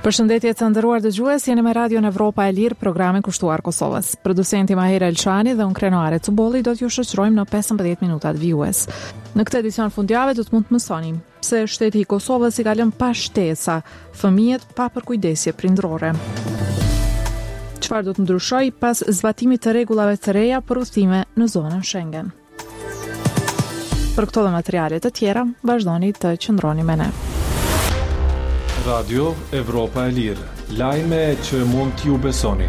Përshëndetje të nderuar dëgjues, jeni me Radion Evropa e Lirë, programin kushtuar Kosovës. Producenti Mahira Elçani dhe unë Krenuare Cubolli do t'ju shoqërojmë në 15 minutat vijues. Në këtë edicion fundjavë do të mund të mësonim pse shteti i Kosovës i ka lënë pa shtesa fëmijët pa përkujdesje prindrore. Çfarë do të ndryshojë pas zbatimit të rregullave të reja për udhëtime në zonën Schengen? Për këto dhe materiale të tjera, vazhdoni të qëndroni me ne. Radio Evropa e Lirë, lajme që mund t'ju besoni.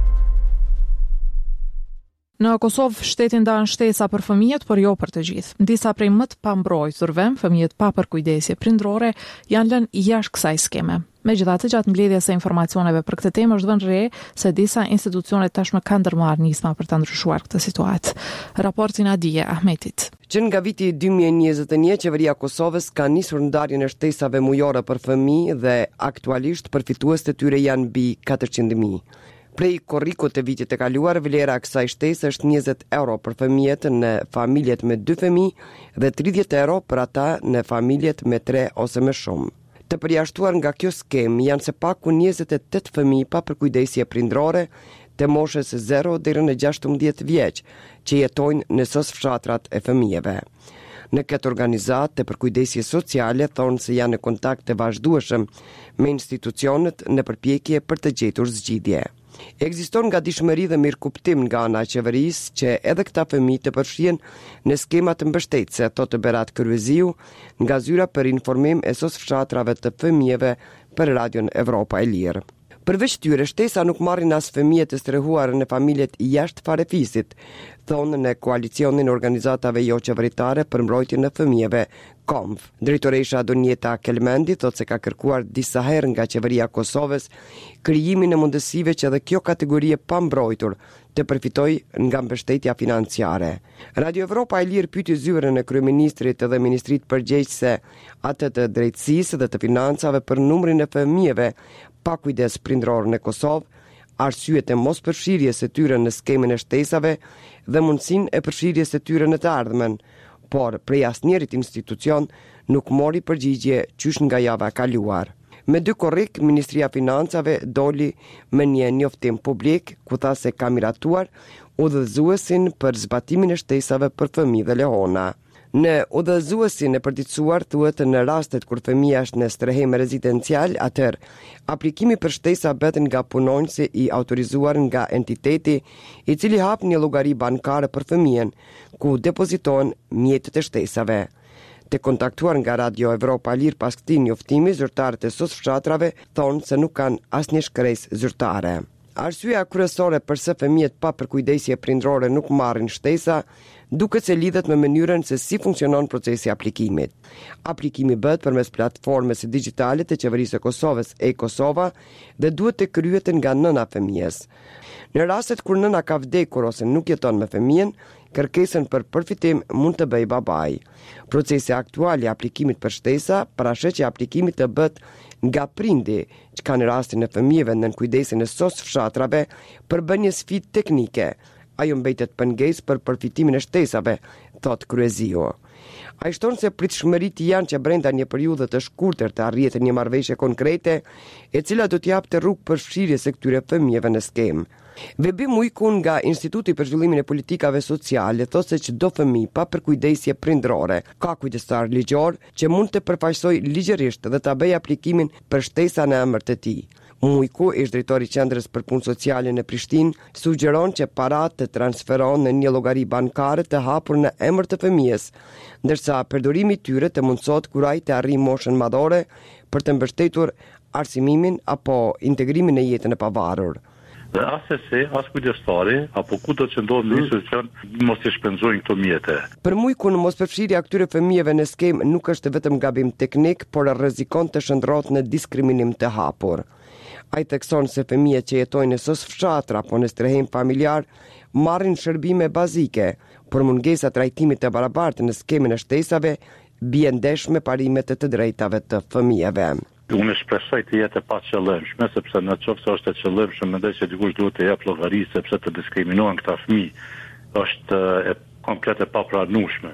Në Kosovë, shteti ndan shtesa për fëmijët, por jo për të gjithë. Disa prej më të pambrojturve, fëmijët pa përkujdesje prindrore, janë lënë jashtë kësaj skeme. Megjithatë, gjatë mbledhjes së informacioneve për këtë temë është vënë re se disa institucione tashmë kanë ndërmarrë nisma për ta ndryshuar këtë situatë. Raporti Nadije Ahmetit. Që nga viti 2021, qeveria e Kosovës ka nisur ndarjen e shtesave mujore për fëmijë dhe aktualisht përfituesit e tyre janë mbi 400.000. Prej korrikut të vitit të kaluar, vlera e kësaj shtese është 20 euro për fëmijët në familjet me 2 fëmijë dhe 30 euro për ata në familjet me 3 ose më shumë. Të përjashtuar nga kjo skemë janë së paku 28 fëmijë pa përkujdesje prindrore të moshës 0 deri në 16 vjeç që jetojnë në SOS-fshatrat e fëmijëve. Në këtë organizatë të përkujdesjes sociale thonë se janë në kontakt të vazhdueshëm me institucionet në përpjekje për të gjetur zgjidhje. Ekziston gatishmëri dhe mirëkuptim nga ana e qeverisë që edhe këta fëmijë të përfshihen në skema të mbështetëse, thotë Berat Kryuziu, nga zyra për informim e SOS-fshatrave të fëmijëve për Radion Evropa e Lirë. Përveç tyre, shtesa nuk marrin as fëmijët të strehuar në familjet jashtë farefisit, thonë në koalicionin organizatave jo qeveritare për mbrojtjen e fëmijëve, KOMF. Drejtoresha Donjeta Kelmendi thotë se ka kërkuar disa herë nga qeveria e Kosovës krijimin e mundësive që edhe kjo kategori e pambrojtur të përfitojë nga mbështetja financiare. Radio Evropa e Lirë pyeti zyrën e kryeministrit dhe ministrit përgjegjëse atë të drejtësisë dhe të financave për numrin e fëmijëve pa kujdes prindror në Kosovë, arsyet e mos përfshirjes së tyre në skemën e shtesave dhe mundësinë e përfshirjes së tyre në të ardhmen, por prej asnjërit institucion nuk mori përgjigje qysh nga java e kaluar. Me 2 korrik, Ministria e Financave doli me një njoftim publik ku tha se ka miratuar udhëzuesin për zbatimin e shtesave për fëmijë dhe lehona. Në udhëzuesin e përditësuar thuhet në rastet kur fëmia është në strehim rezidencial, atëherë aplikimi për shtesa bëhet nga punonjësi i autorizuar nga entiteti i cili hap një llogari bankare për fëmijën, ku depoziton mjetet e shtesave. Të kontaktuar nga Radio Evropa Lirë pas këtij njoftimi, zyrtarët e SOS-fshatrave thonë se nuk kanë asnjë shkresë zyrtare. Arsyeja kryesore pse fëmijët pa përkujdesje prindrore nuk marrin shtesa duket se lidhet me mënyrën se si funksionon procesi i aplikimit. Aplikimi bëhet përmes platformës digjitale të qeverisë së Kosovës, e-Kosova, dhe duhet të kryhet nga nëna e fëmijës. Në rastet kur nëna ka vdekur ose nuk jeton me fëmijën, kërkesën për përfitim mund të bëjë babai. Procesi aktual i aplikimit për shtesa parashë që aplikimi të bëhet nga prindi, që ka në rastin e fëmijëve nën kujdesin e SOS-fshatrave përbën një sfidë teknike. Ajo mbetet pengesë për përfitimin e shtesave, thot Kryuziu. Ai shton se pritshmëritë janë që brenda një periudhe të shkurtër të arrihet një marrëveshje konkrete, e cila do t'i japte rrugë për fshirjes së këtyre fëmijëve në skemë. Vebim Ujkun nga Instituti për Zhvillimin e Politikave Sociale thotë se çdo fëmijë pa përkujdesje prindrore ka kujdestar ligjor që mund të përfaqësojë ligjërisht dhe ta bëjë aplikimin për shtesa në emër të tij. Mujku, ish drejtori i Qendrës për Punë Sociale në Prishtinë, sugjeron që paratë të transferohen në një llogari bankare të hapur në emër të fëmijës, ndërsa përdorimi i tyre të mundsohet kur ai të arrijë moshën madhore për të mbështetur arsimimin apo integrimin në jetën e pavarur. Dhe as kujdestari apo kudo që ndodh në institucion mos i shpenzojnë këto mjete. Për Mujkun, mospërfshirja e këtyre fëmijëve në skemë nuk është vetëm gabim teknik, por rrezikon të shndrohet në diskriminim të hapur. Ai thekson se fëmijët që jetojnë në SOS-fshatra apo në strehim familjar marrin shërbime bazike, por mungesa trajtimit të barabartë në skemën e shtesave bie ndesh me parimet të drejtave të fëmijëve. Unë shpresoj të jetë pa qëllimshme, sepse në qoftë se është e qëllimshme, mendoj se dikush duhet të jap llogari sepse të diskriminohen këta fëmijë është komplet e papranueshme.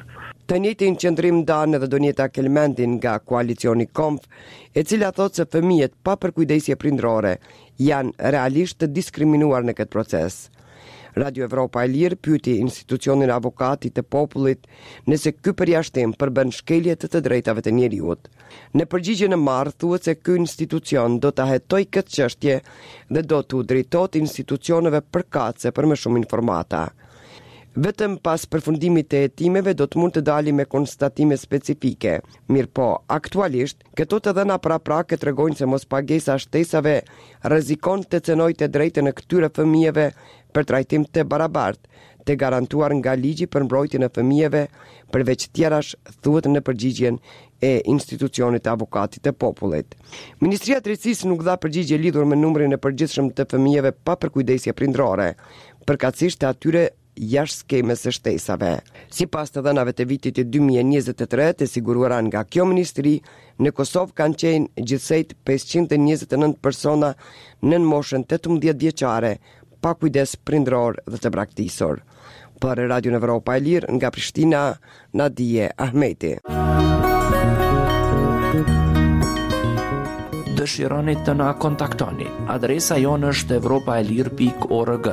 Të njëjtin qëndrim ndan edhe Donjeta Kelmendin nga koalicioni KOMF, e cila thotë se fëmijët pa përkujdesje prindrore janë realisht të diskriminuar në këtë proces. Radio Evropa e Lirë pyeti institucionin avokatit të popullit nëse ky përjashtim përbën shkelje të drejtave të njeriut. Në përgjigjen e marrë thuhet se ky institucion do ta hetojë këtë çështje dhe do t'u drejtohet institucioneve përkatëse për më shumë informata. Vetëm pas përfundimit të hetimeve do të mund të dali me konstatime specifike. Mirë po, aktualisht, këto të dhëna pra-prake tregojnë se mos pagesa shtesave rrezikon të cenojë të drejtën e këtyre fëmijëve për trajtim të barabartë, të garantuar nga ligji për mbrojtjen e fëmijëve, përveç tjerash thuhet në përgjigjen e institucionit të avokatit të popullit. Ministria e Drejtësisë nuk dha përgjigje lidhur me numrin e përgjithshëm të fëmijëve pa përkujdesje prindrore, përkatësisht të atyre jashtë skemës së shtesave. Sipas të dhënave të vitit 2023 të siguruara nga kjo ministri, në Kosovë kanë qenë gjithsejt 529 persona në moshën 18 vjeçare pa kujdes prindror dhe të braktisur. Për Radio Evropa e Lirë nga Prishtina, Nadije Ahmeti. Dëshironi të na kontaktoni. Adresa jonë është evropaelir.org.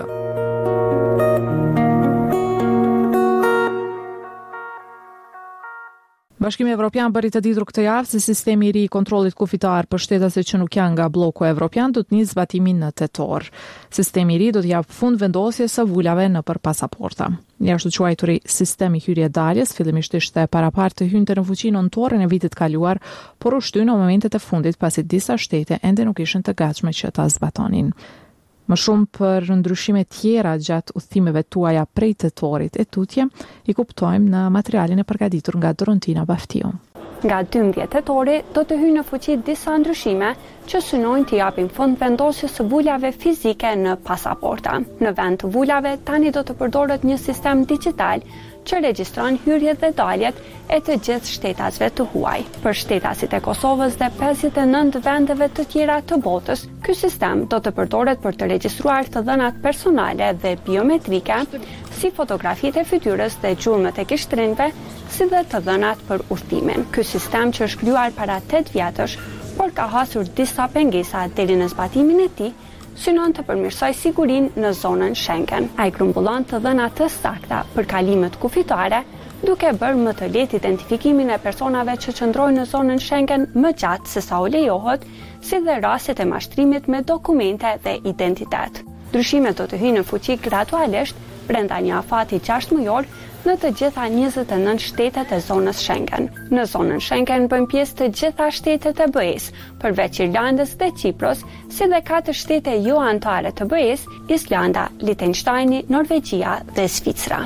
Bashkimi Evropian bëri të ditur këtë javë se sistemi i ri i kontrollit kufitar për shtetasit që nuk janë nga bloku evropian do të nisë zbatimin në tetor. Sistemi i ri do të jap fund vendosjes së vulave nëpër pasaporta. Jashtë quajturi sistemi hyrje-daljes fillimisht ishte parapartë të hynte në fuqi nëntorin e vitit kaluar, por u shtyi në momentet e fundit pasi disa shtete ende nuk ishin të gatshme që ta zbatonin. Më shumë për ndryshime tjera gjatë udhëtimeve tuaja prej tetorit e tutje, i kuptojmë në materialin e përgatitur nga Dorontina Baftiu. Nga 12 tetori do të hyjnë në fuqi disa ndryshime që synojnë të japin fund vendosjes së vulave fizike në pasaporta. Në vend të vulave tani do të përdoret një sistem digjital që regjistron hyrjet dhe daljet e të gjithë shtetasve të huaj. Për shtetasit e Kosovës dhe 59 vendeve të tjera të botës, ky sistem do të përdoret për të regjistruar të dhënat personale dhe biometrike, si fotografitë e fytyrës dhe gjurmët e kishtrinjve, si dhe të dhënat për udhëtimin. Ky sistem që është krijuar para 8 vjetësh, por ka hasur disa pengesa deri në zbatimin e tij, synon të përmirësoj sigurinë në zonën Schengen. Ai grumbullon të dhënat të sakta për kalimet kufitare, duke bërë më të lehtë identifikimin e personave që qëndrojnë në zonën Schengen më gjatë se sa u lejohet, si dhe rastet e mashtrimit me dokumente dhe identitet. Ndryshimet do të hyjnë në fuqi gradualisht brenda një afati 6 mujor në të gjitha 29 shtetet e zonës Schengen. Në zonën Schengen bëjnë pjesë të gjitha shtetet e BE-s, përveç Irlandës dhe Kipros, si dhe 4 shtete jo anëtare të BE-s, Islanda, Liechtensteini, Norvegjia dhe Zvicra.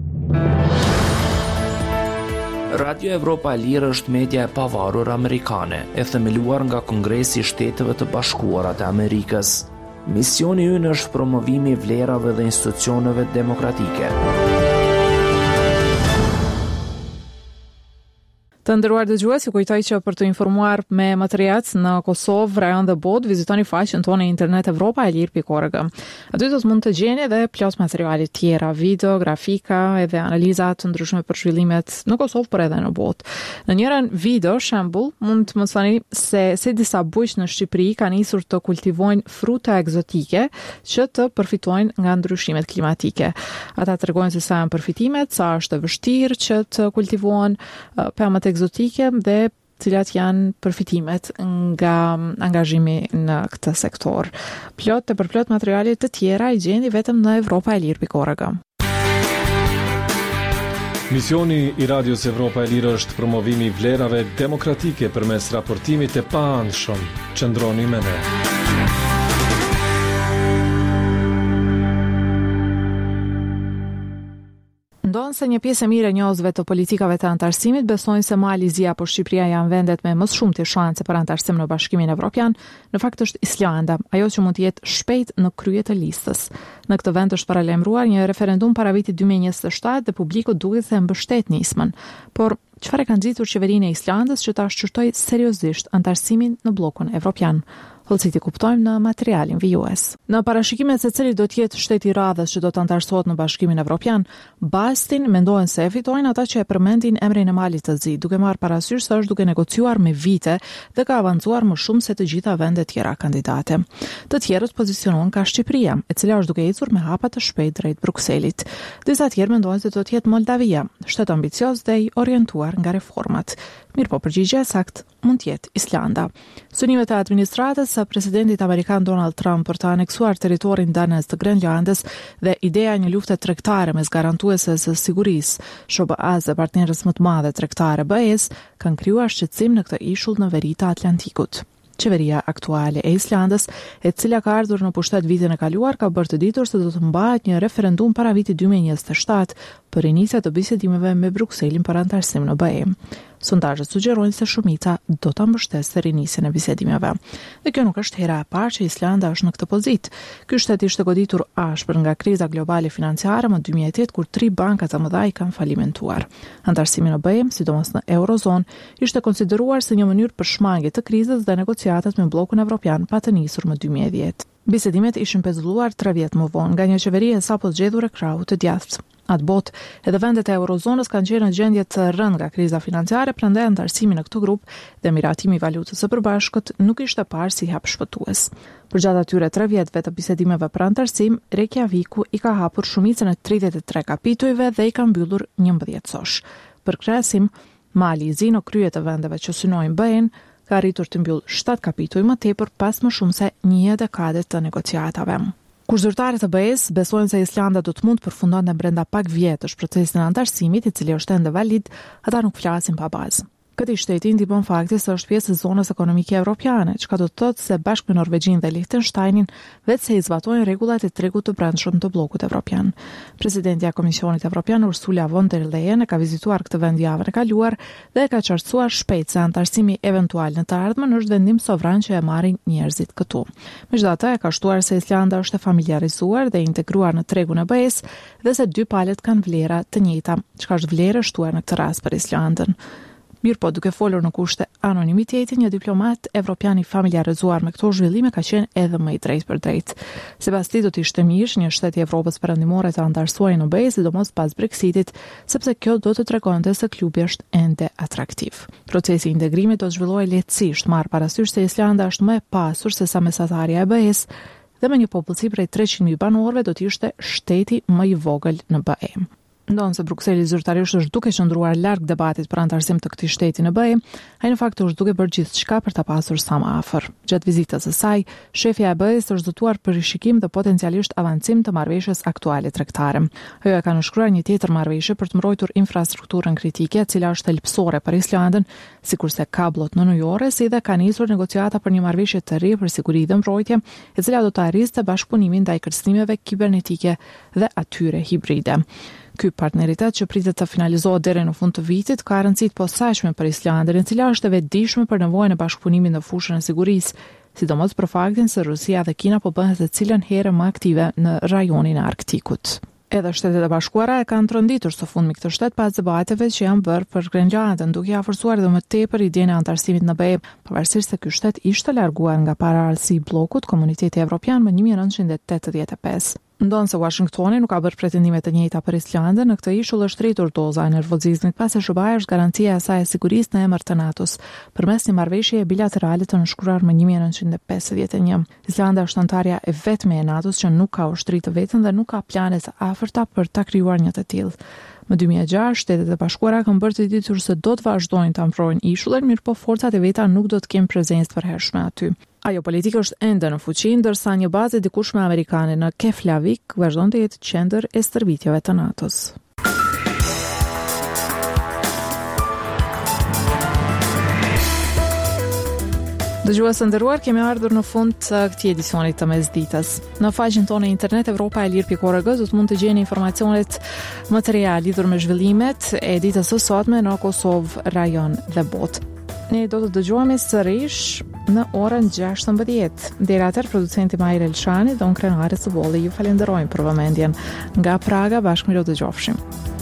Radio Evropa e Lirë është media e pavarur amerikane, e themeluar nga Kongresi i Shteteve të Bashkuara të Amerikës. Misioni ynë është promovimi i vlerave dhe institucioneve demokratike. Të nderuar dëgjues, ju kujtoj që për të informuar me më të reja në Kosovë, rajon dhe botë, vizitoni faqen tonë internet evropaelir.org. Aty do të mund të gjeni edhe plot materiale tjera, video, grafika edhe analiza të ndryshme për zhvillimet në Kosovë por edhe në botë. Në njërin video, shembull, mund të më thoni se disa bujq në Shqipëri kanë nisur të kultivojnë fruta egzotike që të përfitojnë nga ndryshimet klimatike. Ata tregojnë se sa janë përfitimet, sa është e vështirë që të kultivohen pemat egzotike dhe cilat janë përfitimet nga angazhimi në këtë sektor. Plot e përplot materiale të tjera i gjeni vetëm në evropaelir.org. Misioni i Radios Evropa e Lirë është promovimi i vlerave demokratike përmes raportimit të paanshëm. Qëndroni me ne. Ndonë se një pjesë e mirë e njohësve të politikave të antarësimit besojnë se Malizia apo Shqipëria janë vendet me më shumë të shanse për antarësim në Bashkimin Evropian, në fakt është Islanda, ajo që mund të jetë shpejt në krye të listës. Në këtë vend është paralajmëruar një referendum para vitit 2027 dhe publiku duket se mbështet nismën. Por çfarë ka nxitur qeverinë e Islandës që ta shqyrtoi seriozisht antarësimin në bllokun evropian? Hollësit i kuptojmë në materialin vijues. Në parashikimet se cili do të jetë shteti i radhës që do të antarësohet në Bashkimin Evropian, Bastin mendohen se e fitojnë ata që e përmendin emrin e Malit të Zi, duke marrë parasysh se është duke negociuar me vite dhe ka avancuar më shumë se të gjitha vendet tjera kandidate. Të tjerët pozicionohen ka Shqipëria, e cila është duke ecur me hapa të shpejt drejt Brukselit. Disa tjerë mendojnë se do të jetë Moldavia, shtet ambicioz dhe i orientuar nga reformat. Mirë po përgjigja e saktë mund të jetë Islanda. Synimet e administratës së presidentit amerikan Donald Trump për të aneksuar territorin danes të Grenlandës dhe ideja një lufte tregtare mes garantuese së sigurisë, SBA-s dhe partnerës më të madhe tregtare BE-s, kanë krijuar shqetësim në këtë ishull në veri të Atlantikut. Qeveria aktuale e Islandës, e cila ka ardhur në pushtet vitin e kaluar, ka bërë të ditur se do të mbahet një referendum para vitit 2027 për rinisje të bisedimeve me Brukselin për antarësim në BE. Sondazhet sugjerojnë se shumica do ta mbështesë rinisjen e bisedimeve. Dhe kjo nuk është hera e parë që Islanda është në këtë pozitë. Ky shtet ishte goditur ashpër nga kriza globale financiare më 2008 kur 3 banka të mëdha i kanë falimentuar. Antarësimi në BE, sidomos në Eurozon, ishte konsideruar si një mënyrë për shmangje të krizës dhe negociatat me bllokun evropian pa të nisur më 2010. Bisedimet ishin pezulluar 3 vjet më vonë nga një qeveri e sapo zgjedhur e krahut të djathtë. Atë botë, edhe vendet e Eurozonës kanë qenë në gjendje të rëndë nga kriza financiare, prandaj antarësimi në këtë grup dhe miratimi i valutës së përbashkët nuk ishte parë si hap shpëtues. Përgjatë atyre 3 vjetëve të bisedimeve për antarësim, Reykjaviku i ka hapur shumicën e 33 kapitujve dhe i ka mbyllur 11 sosh. Për krahasim, Mali i Zi në krye të vendeve që synojnë BE-n ka arritur të mbyll 7 kapituj më tepër pas më shumë se një dekade të negociatave. Kur zyrtarët e BE-s besojnë se Islanda do të mund të përfundonte brenda pak vjetësh procesin e antarësimit, i cili është ende valid, ata nuk flasin pa bazë. Këtij shteti ndihmon fakti se është pjesë e zonës ekonomike evropiane, çka do të thotë se bashkë me Norvegjinë dhe Liechtensteinin vetë se i zbatojnë rregullat e tregut të brendshëm të bllokut evropian. Presidentja e Komisionit Evropian Ursula von der Leyen e ka vizituar këtë vend javën e kaluar dhe e ka qartësuar shpejt se antarësimi eventual në të ardhmen është vendim sovran që e marrin njerëzit këtu. Megjithatë, e ka shtuar se Islanda është e familjarizuar dhe integruar në tregun e BE-s dhe se dy palët kanë vlera të njëjta, çka është vlerë e shtuar në këtë rast për Islandën. Mirë po, duke folur në kushte anonimiteti, një diplomat evropian i familjarizuar me këto zhvillime ka qenë edhe më i drejtë për drejtë. Sipas tij do të ishte mirë një shtet i Evropës perëndimore të antarësuar në BE, sidomos pas Brexitit, sepse kjo do të tregonte se klubi është ende atraktiv. Procesi i integrimit do të zhvillohej lehtësisht, marr parasysh se Islanda është më e pasur se sa mesatarja e BE-s dhe me një popullsi prej 300.000 banorëve do të ishte shteti më i vogël në BE. Ndonë se Brukseli zyrtarisht është duke qëndruar larg debatit për antarësim të këtij shteti në BE, ai në fakt është duke bërë gjithçka për ta pasur sa më afër. Gjatë vizitës së saj, shefja e BE-s është zëtuar për rishikim dhe potencialisht avancim të marrëveshjes aktuale tregtare. Ajo ka nënshkruar një tjetër marrëveshje për të mbrojtur infrastrukturën kritike, e cila është thelbësore për Islandën, sikurse kablot në ujore, si dhe ka nisur negociata për një marrëveshje të re për siguri dhe mbrojtje, e cila do të arriste bashkëpunimin ndaj kërcënimeve kibernetike dhe atyre hibride. Ky partneritet që pritet të finalizohet deri në fund të vitit ka rëndësi të posaçme për Islandën, e cila është e vetëdijshme për nevojën e bashkëpunimit në fushën e sigurisë, sidomos për faktin se Rusia dhe Kina po bëhen secilën herë më aktive në rajonin e Arktikut. Edhe Shtetet e Bashkuara e kanë tronditur së fundmi këtë shtet pas debateve që janë bërë për Grenlandën, duke ia forcuar edhe më tepër idenë e antarësimit në BE, pavarësisht se ky shtet ishte larguar nga paraqësi i bllokut Komuniteti Evropian më 1985. Ndonë se Washingtoni nuk ka bërë pretendime të njëjta për Islandën, në këtë ishull është rritur doza e nervozizmit pasi SBA është garancia e saj e sigurisë në emër të NATO-s, përmes një marrëveshjeje bilaterale të nënshkruar më 1951. Islanda është antarja e vetme e NATO-s që nuk ka ushtri të vetën dhe nuk ka plane të afërta për ta krijuar një të tillë. Më 2006, Shtetet e Bashkuara kanë bërë të ditur se do të vazhdojnë të amprojnë ishullin, mirë po forcat e veta nuk do të kenë prezencë të përhershme aty. Ajo politika është ende në fuqi, ndërsa një bazë e dikushme amerikane në Keflavik vazhdon të jetë qendër e stërvitjeve të NATO-s. Dëgjues të nderuar, kemi ardhur në fund të këtij edicioni të mesditës. Në faqen tonë internet europaelir.org do të mund të gjeni informacionet më të reja lidhur me zhvillimet e ditës së sotme në Kosovë, rajon dhe botë. Ne do të dëgjohemi sërish në orën 16. Deri atëherë, producenti Mahir Elshani dhe unë Krenare Cubolli ju falenderojmë për vëmendjen. Nga Praga, bashkë mirë dëgjofshim.